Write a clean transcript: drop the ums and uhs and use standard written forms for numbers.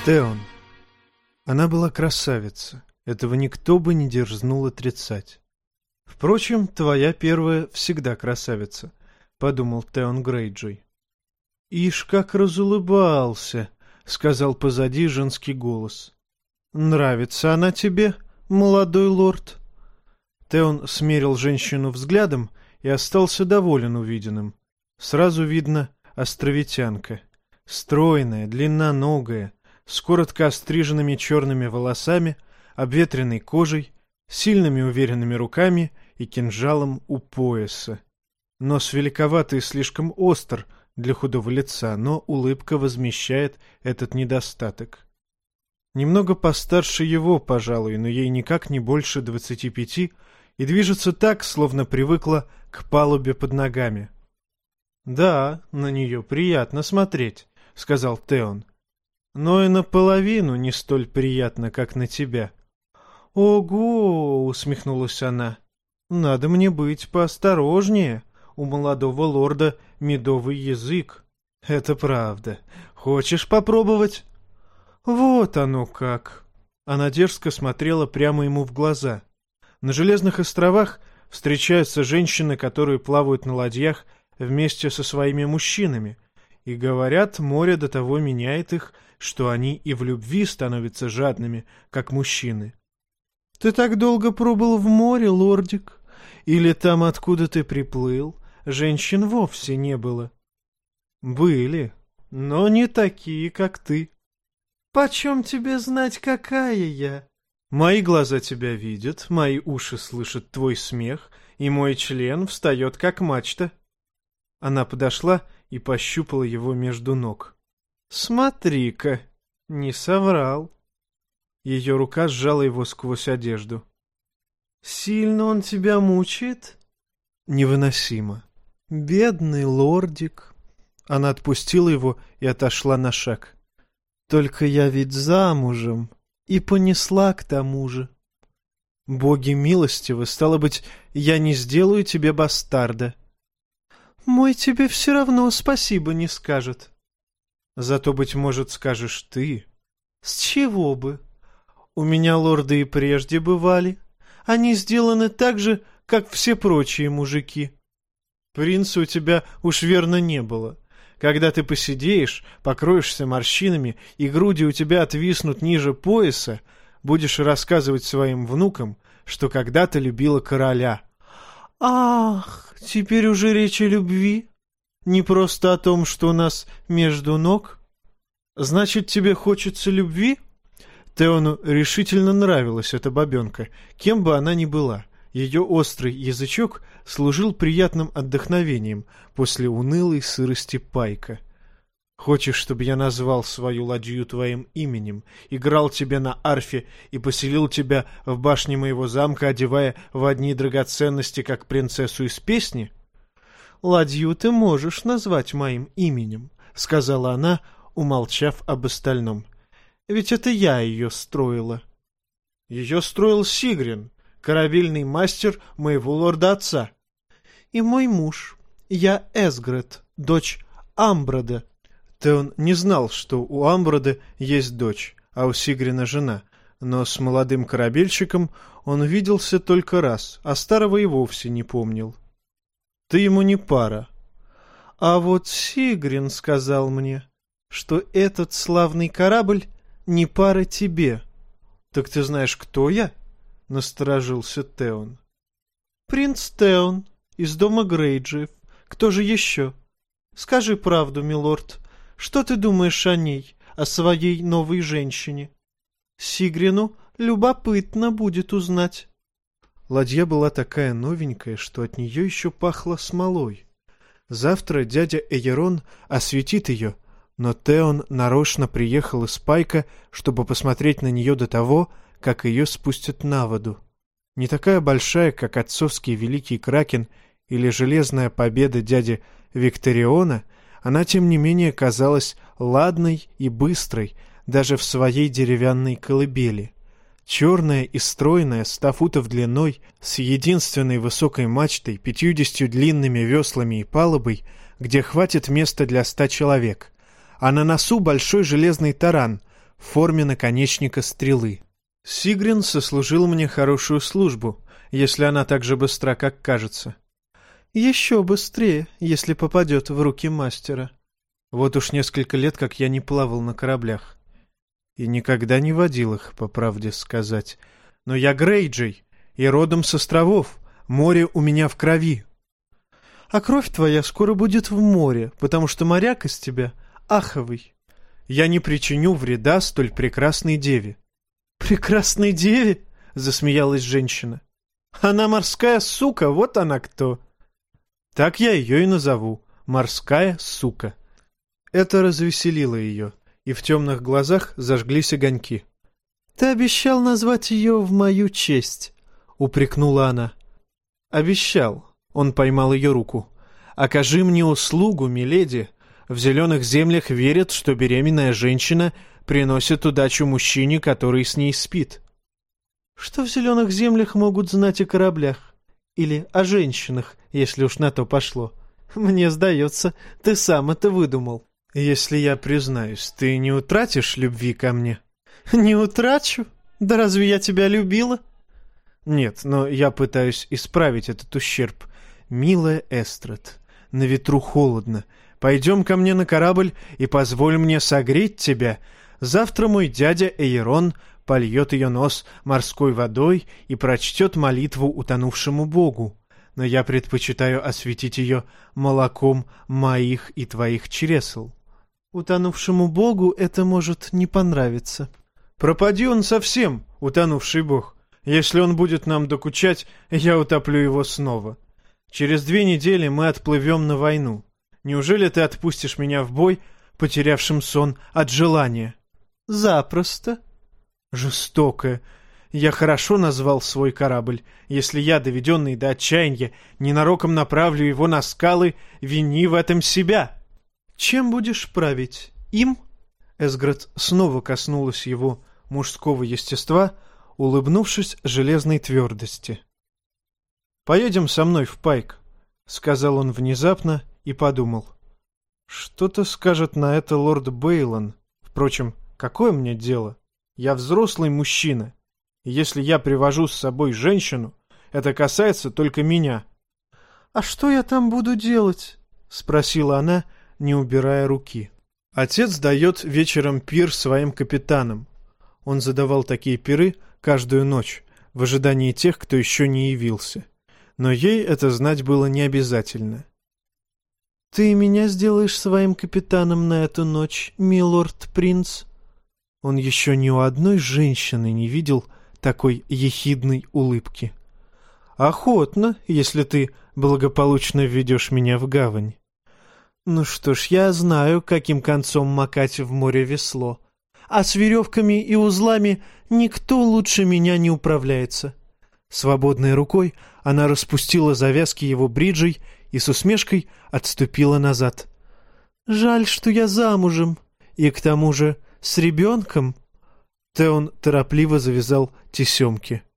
Теон. Она была красавица, этого никто бы не дерзнул отрицать. «Впрочем, твоя первая всегда красавица», — подумал Теон Грейджой. «Ишь, как разулыбался», — сказал позади женский голос. «Нравится она тебе, молодой лорд?» Теон смерил женщину взглядом и остался доволен увиденным. Сразу видно островитянка. Стройная, длинноногая, с коротко остриженными черными волосами, обветренной кожей, сильными уверенными руками и кинжалом у пояса. Нос великоватый и слишком остр для худого лица, но улыбка возмещает этот недостаток. Немного постарше его, пожалуй, но ей никак не больше 25, и движется так, словно привыкла к палубе под ногами. «Да, на нее приятно смотреть», — сказал Теон. «Но и наполовину не столь приятно, как на тебя». «Ого!» — усмехнулась она. «Надо мне быть поосторожнее. У молодого лорда медовый язык». «Это правда. Хочешь попробовать?» «Вот оно как!» Она дерзко смотрела прямо ему в глаза. На Железных островах встречаются женщины, которые плавают на ладьях вместе со своими мужчинами, и, говорят, море до того меняет их, что они и в любви становятся жадными, как мужчины. «Ты так долго пробыл в море, лордик? Или там, откуда ты приплыл, женщин вовсе не было?» «Были, но не такие, как ты». «Почем тебе знать, какая я?» «Мои глаза тебя видят, мои уши слышат твой смех, и мой член встает, как мачта». Она подошла и пощупала его между ног. «Смотри-ка, не соврал». Ее рука сжала его сквозь одежду. «Сильно он тебя мучает?» «Невыносимо». «Бедный лордик». Она отпустила его и отошла на шаг. «Только я ведь замужем и понесла к тому же». «Боги милостивы, стало быть, я не сделаю тебе бастарда». «Мой тебе все равно спасибо не скажет». «Зато, быть может, скажешь ты». «С чего бы? У меня лорды и прежде бывали. Они сделаны так же, как все прочие мужики». «Принца у тебя уж верно не было. Когда ты посидеешь, покроешься морщинами, и груди у тебя отвиснут ниже пояса, будешь рассказывать своим внукам, что когда-то любила короля». «Ах, теперь уже речь о любви? Не просто о том, что у нас между ног? Значит, тебе хочется любви?» Теону решительно нравилась эта бабенка, кем бы она ни была. Ее острый язычок служил приятным отдохновением после унылой сырости пайка. «Хочешь, чтобы я назвал свою ладью твоим именем, играл тебе на арфе и поселил тебя в башне моего замка, одевая в одни драгоценности, как принцессу из песни?» «Ладью ты можешь назвать моим именем», — сказала она, умолчав об остальном. «Ведь это я ее строила». «Ее строил Сигрин, корабельный мастер моего лорда-отца». «И мой муж. Я Эсгрет, дочь Амброда». Теон не знал, что у Амброда есть дочь, а у Сигрина жена, но с молодым корабельщиком он виделся только раз, а старого и вовсе не помнил. «Ты ему не пара». «А вот Сигрин сказал мне, что этот славный корабль не пара тебе». «Так ты знаешь, кто я?» — насторожился Теон. «Принц Теон из дома Грейджиев. Кто же еще? Скажи правду, милорд. Что ты думаешь о ней, о своей новой женщине? Сигрину любопытно будет узнать». Ладья была такая новенькая, что от нее еще пахло смолой. Завтра дядя Эйерон осветит ее, но Теон нарочно приехал из Пайка, чтобы посмотреть на нее до того, как ее спустят на воду. Не такая большая, как отцовский Великий Кракен или Железная Победа дяди Викториона, она, тем не менее, казалась ладной и быстрой даже в своей деревянной колыбели. Черная и стройная, 100 футов длиной, с единственной высокой мачтой, 50 длинными веслами и палубой, где хватит места для 100 человек. А на носу большой железный таран, в форме наконечника стрелы. Сигрин сослужил мне хорошую службу, если она так же быстра, как кажется. Еще быстрее, если попадет в руки мастера. Вот уж несколько лет, как я не плавал на кораблях. И никогда не водил их, по правде сказать. Но я Грейджей, и родом с островов. Море у меня в крови. А кровь твоя скоро будет в море, потому что моряк из тебя аховый. Я не причиню вреда столь прекрасной деве. Прекрасной деве? Засмеялась женщина. Она морская сука, вот она кто. Так я ее и назову. Морская сука. Это развеселило ее, и в темных глазах зажглись огоньки. «Ты обещал назвать ее в мою честь», — упрекнула она. «Обещал», — он поймал ее руку. «Окажи мне услугу, миледи. В зеленых землях верят, что беременная женщина приносит удачу мужчине, который с ней спит». «Что в зеленых землях могут знать о кораблях? Или о женщинах, если уж на то пошло? Мне сдается, ты сам это выдумал». «Если я признаюсь, ты не утратишь любви ко мне?» «Не утрачу? Да разве я тебя любила?» «Нет, но я пытаюсь исправить этот ущерб. Милая Эстрад, на ветру холодно. Пойдем ко мне на корабль и позволь мне согреть тебя. Завтра мой дядя Эйрон польет ее нос морской водой и прочтет молитву утонувшему богу. Но я предпочитаю осветить ее молоком моих и твоих чресл». «Утонувшему богу это может не понравиться». «Пропади он совсем, утонувший бог. Если он будет нам докучать, я утоплю его снова. Через 2 недели мы отплывем на войну. Неужели ты отпустишь меня в бой, потерявшим сон от желания?» «Запросто». «Жестоко. Я хорошо назвал свой корабль. Если я, доведенный до отчаяния, ненароком направлю его на скалы, вини в этом себя». «Чем будешь править? Им?» Эсград снова коснулась его мужского естества, улыбнувшись железной твердости. «Поедем со мной в Пайк», — сказал он внезапно и подумал. «Что-то скажет на это лорд Бейлон. Впрочем, какое мне дело? Я взрослый мужчина. И если я привожу с собой женщину, это касается только меня». «А что я там буду делать?» — спросила она, не убирая руки. Отец дает вечером пир своим капитанам. Он задавал такие пиры каждую ночь, в ожидании тех, кто еще не явился. Но ей это знать было не обязательно. «Ты меня сделаешь своим капитаном на эту ночь, милорд-принц?» Он еще ни у одной женщины не видел такой ехидной улыбки. «Охотно, если ты благополучно введешь меня в гавань». «Ну что ж, я знаю, каким концом макать в море весло. А с веревками и узлами никто лучше меня не управляется». Свободной рукой она распустила завязки его бриджей и с усмешкой отступила назад. «Жаль, что я замужем, и к тому же с ребенком». Теон торопливо завязал тесемки.